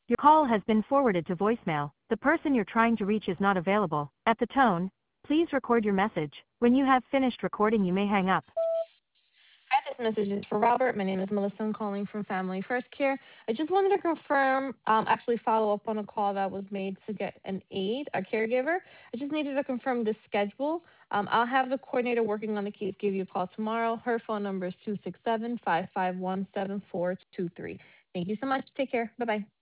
Your call has been forwarded to voicemail. The person you're trying to reach is not available. At the tone, please record your message. When you have finished recording, you may hang up. Hi, this message is for Robert. My name is Melissa. I'm calling from Family First Care. I just wanted to confirm, actually follow up on a call that was made to get an aide, a caregiver. I just needed to confirm the schedule. I'll have the coordinator working on the case give you a call tomorrow. Her phone number is 267 551 7423. Thank you so much. Take care. Bye bye.